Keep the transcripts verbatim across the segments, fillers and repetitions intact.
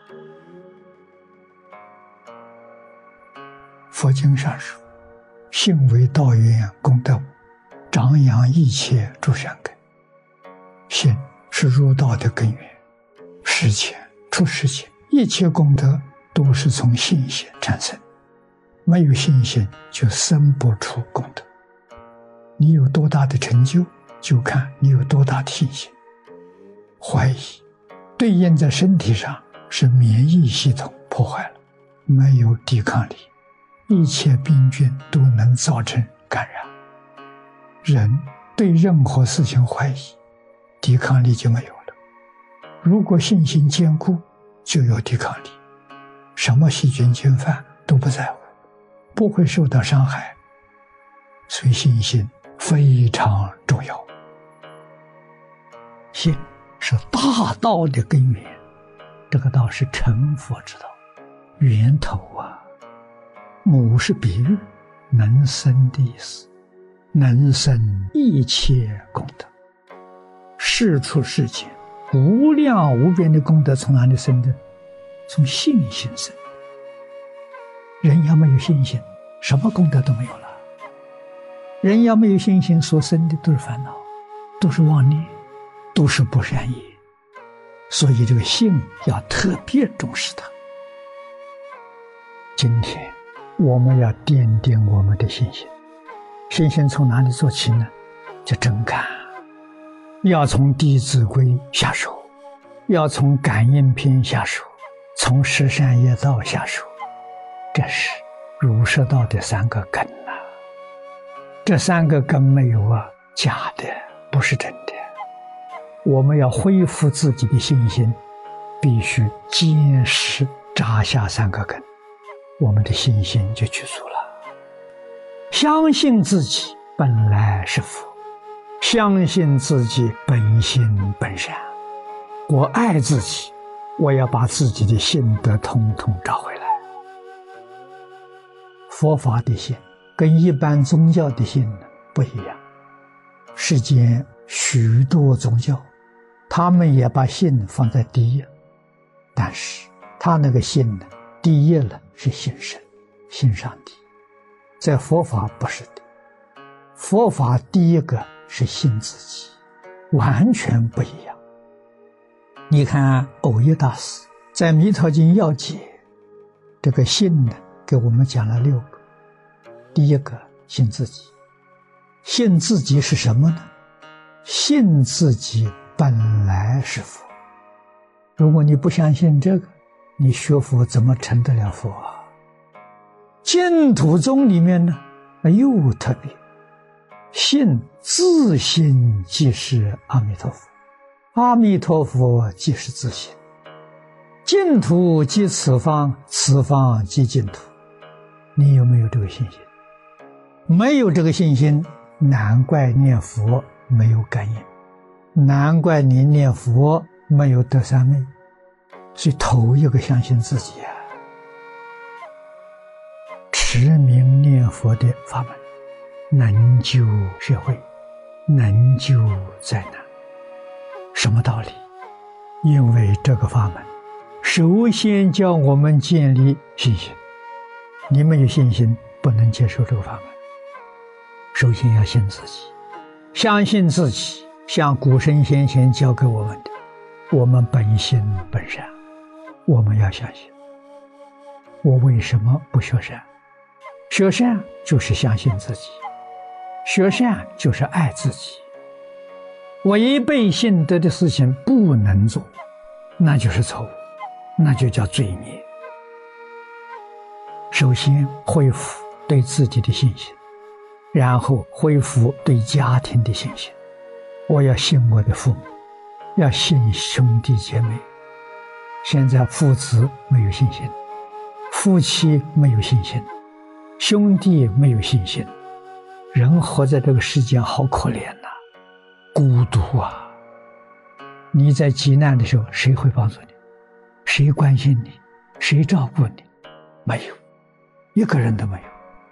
佛经上说：“信为道源，功德母，长养一切诸善根。”信是入道的根源，世间出世间一切功德都是从信心产生，没有信心就生不出功德。你有多大的成就，就看你有多大的信心。怀疑对应在身体上是免疫系统破坏了，没有抵抗力，一切病菌都能造成感染。人对任何事情怀疑，抵抗力就没有了。如果信心坚固，就有抵抗力，什么细菌侵犯都不在乎，不会受到伤害。所以信心非常重要。信是大道的根源，这个道是成佛之道，源头啊。母是比喻，能生的意思，能生一切功德。世出世间无量无边的功德从哪里生的？从信心生。人要没有信心，什么功德都没有了。人要没有信心，所生的都是烦恼，都是妄念，都是不善业。所以这个信要特别重视它。今天我们要奠定我们的信心，信心从哪里做起呢？就真干，要从《弟子规》下手，要从《感应篇》下手，从十善业道下手。这是儒释道的三个根啊。这三个根没有啊，假的，不是真的。我们要恢复自己的信心，必须坚实扎下三个根，我们的信心就具足了。相信自己本来是佛，相信自己本心本善。我爱自己，我要把自己的信德统统找回来。佛法的信跟一般宗教的信不一样，世间许多宗教他们也把信放在第一，但是他那个信呢，第一了是信神，信上帝。在佛法不是的，佛法第一个是信自己，完全不一样。你看藕益大师在《弥陀经要解》这个信呢，给我们讲了六个。第一个信自己，信自己是什么呢？信自己本来是佛。如果你不相信这个，你学佛怎么成得了佛啊？净土宗里面呢，又特别信自信即是阿弥陀佛，阿弥陀佛即是自信，净土即此方，此方即净土。你有没有这个信心？没有这个信心，难怪念佛没有感应，难怪你念佛没有得三昧。所以头一个相信自己啊，持名念佛的法门能救社会，能救灾难。什么道理？因为这个法门首先教我们建立信心，你没有信心不能接受这个法门。首先要信自己，相信自己，像古圣先贤教给我们的，我们本心本善，我们要相信。我为什么不学善？学善就是相信自己，学善就是爱自己。违背信德的事情不能做，那就是错误，那就叫罪孽。首先恢复对自己的信心，然后恢复对家庭的信心。我要信我的父母，要信兄弟姐妹。现在父子没有信心，夫妻没有信心，兄弟没有信心，人活在这个世间好可怜呐、啊，孤独啊！你在急难的时候，谁会帮助你？谁关心你？谁照顾你？没有，一个人都没有。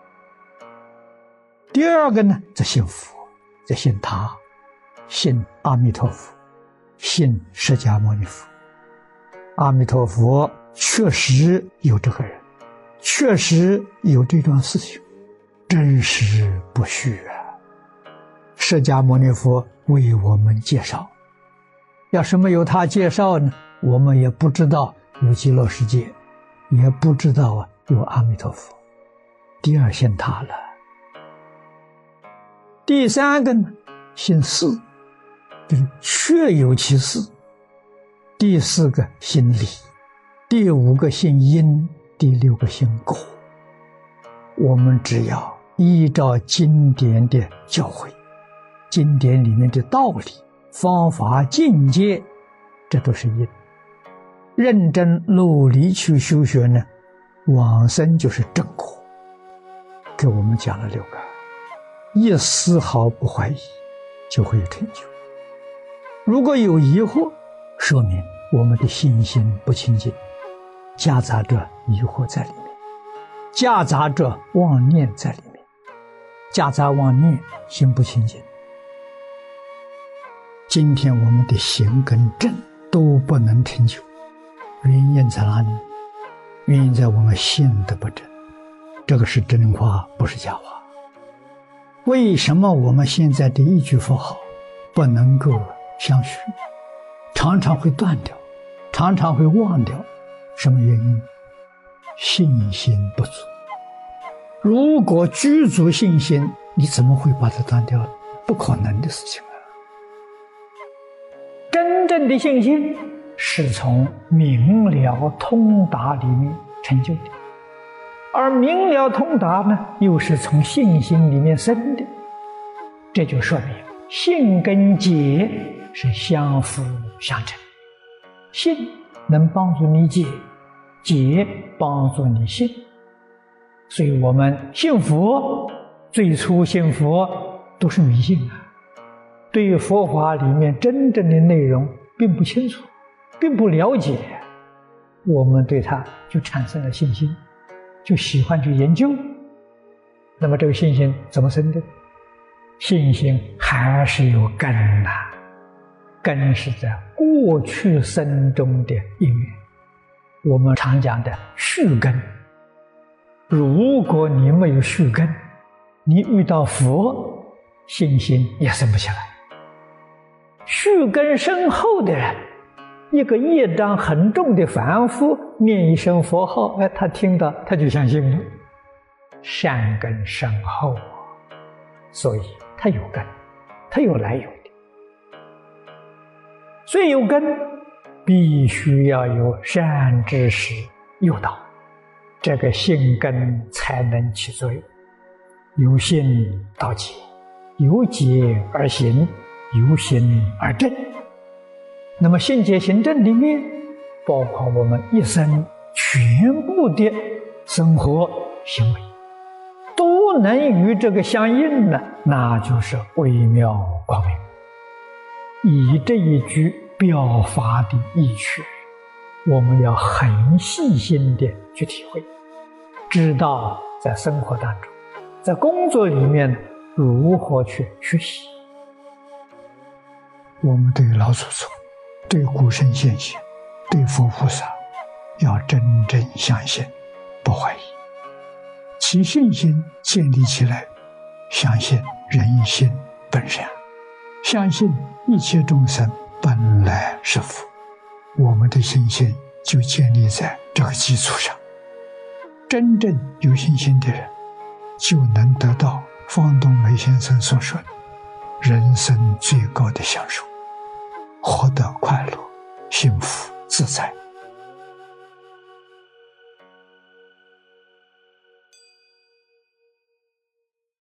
第二个呢，则信佛，则信他，信阿弥陀佛，信释迦牟尼佛。阿弥陀佛确实有这个人，确实有这桩事情，真实不虚啊！释迦牟尼佛为我们介绍，要是没有他介绍呢，我们也不知道有极乐世界，也不知道啊有阿弥陀佛。第二信他了。第三个呢，信事，就是确有其事。第四个信理，第五个信因，第六个信果。我们只要依照经典的教诲，经典里面的道理、方法、境界，这都是因。认真努力去修学呢，往生就是正果。给我们讲了六个，一丝毫不怀疑，就会有成就。如果有疑惑，说明我们的信心不清净，夹杂着疑惑在里面，夹杂着妄念在里面，夹杂妄念，心不清净。今天我们的行跟正都不能成就，原因在哪里？原因在我们信的不正。这个是真话，不是假话。为什么我们现在的一句佛号不能够相续，常常会断掉，常常会忘掉？什么原因？信心不足。如果具足信心，你怎么会把它断掉？不可能的事情啊！真正的信心是从明了通达里面成就的，而明了通达呢，又是从信心里面生的。这就说明信跟解是相辅相成，信能帮助你解，解帮助你信。所以我们信佛，最初信佛都是迷信啊，对佛法里面真正的内容并不清楚，并不了解，我们对它就产生了信心，就喜欢去研究。那么这个信心怎么生的？信心还是有根呐、啊，根是在过去生中的因缘，我们常讲的续根。如果你没有续根，你遇到佛，信心也生不起来。续根深厚的人，一个业障很重的凡夫念一声佛号，哎，他听到他就相信了，善根深厚，所以他有根，他有来由的。所以有根，必须要有善知识诱导，这个信根才能起作用。由信到解，由解而行，由行而正。那么信解行正里面，包括我们一生全部的生活行为，都能与这个相应呢，那就是微妙光明。以这一句表法的意趣，我们要很细心的去体会，知道在生活当中，在工作里面如何去学习。我们对老祖宗，对古圣先贤，对佛菩萨，要真正相信，不怀疑。其信心建立起来，相信人心本善，相信一切众生本来是佛，我们的信心就建立在这个基础上。真正有信心的人，就能得到方东梅先生所说的人生最高的享受，活得快乐、幸福、自在。